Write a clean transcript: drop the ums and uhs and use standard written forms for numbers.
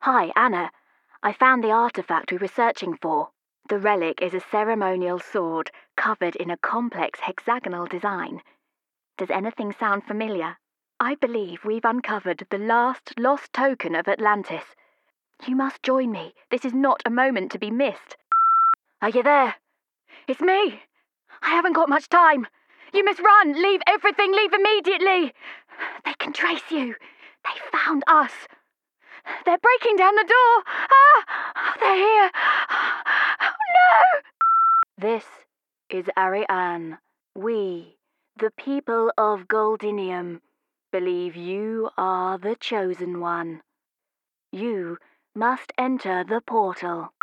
Hi, Anna. I found the artifact we were searching for. The relic is a ceremonial sword covered in a complex hexagonal design. Does anything sound familiar? I believe we've uncovered the last lost token of Atlantis. You must join me. This is not a moment to be missed. Are you there? It's me. I haven't got much time. You must run. Leave everything. Leave immediately. They can trace you. They found us. They're breaking down the door. Ah! They're here. Oh, no! This is Ariane. We, the people of Goldinium, believe you are the chosen one. You must enter the portal.